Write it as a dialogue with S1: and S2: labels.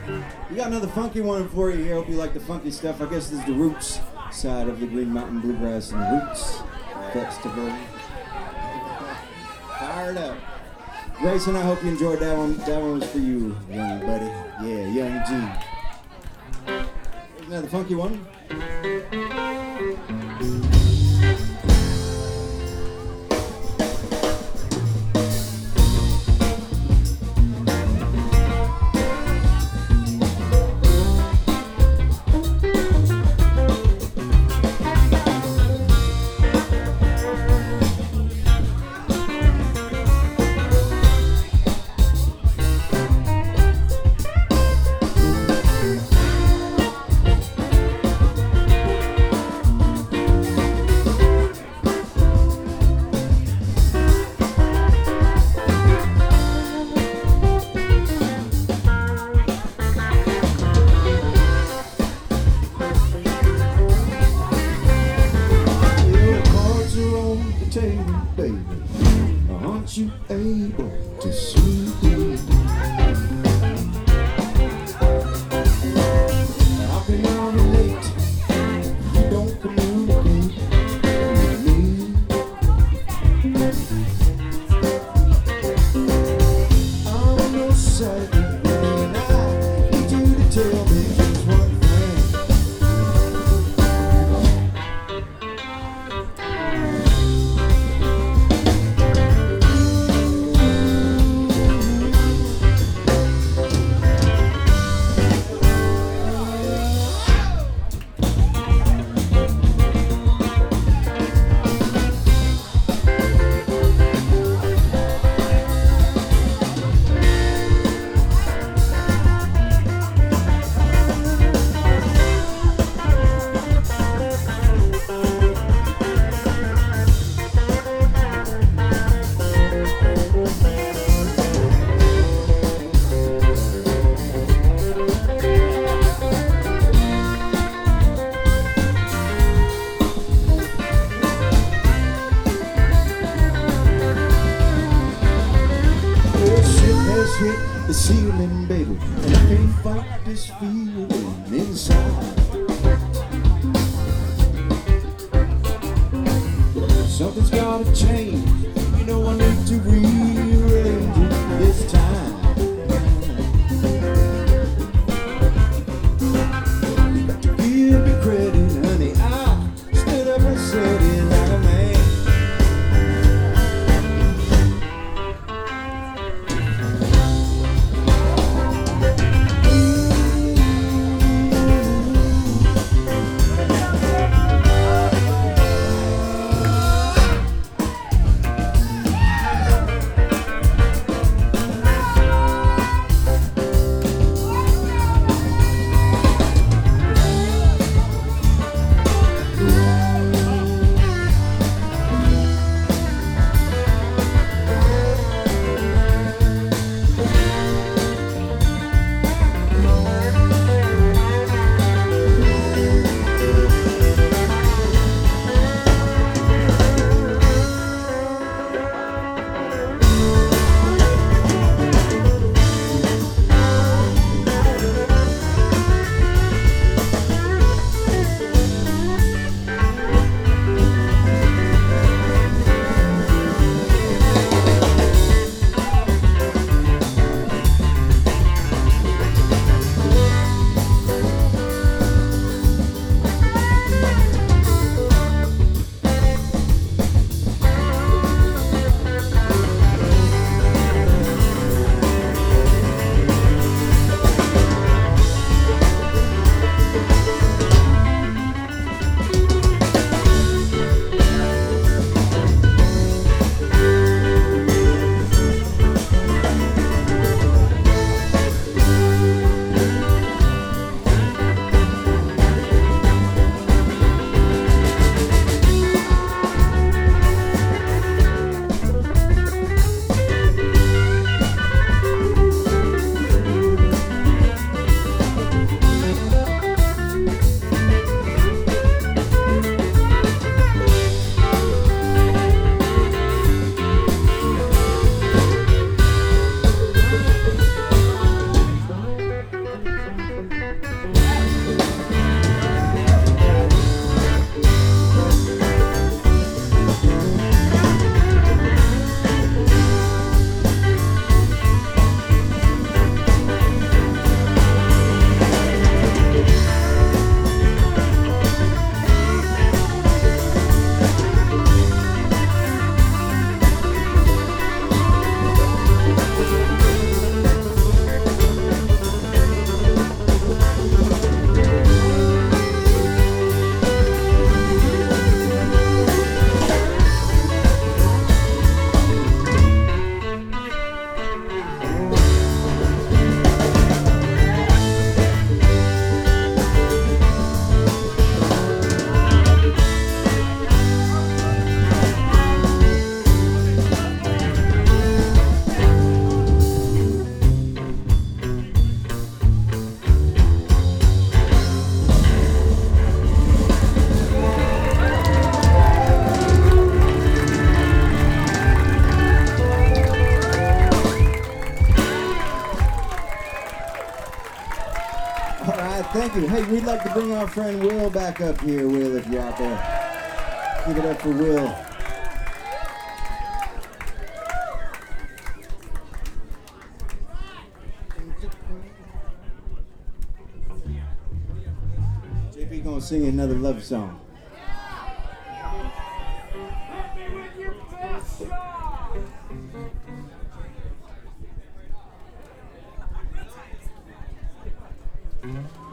S1: We got another funky one for you here. Hope you like the funky stuff. I guess this is the Roots side of the Green Mountain Bluegrass and Roots Festival. Fired up. Grayson, I hope you enjoyed that one. That one was for you, young buddy. Yeah, young G. Here's another funky one. Hit the ceiling, baby, and I can't fight this feeling inside. Something's gotta change, you know I need to rearrange it this time. To give me credit, honey, I stood up and said it like a man. All right, thank you. Hey, we'd like to bring our friend Will back up here. Will, if you're out there. Give it up for Will. JP gonna sing another love song.
S2: Mm-hmm.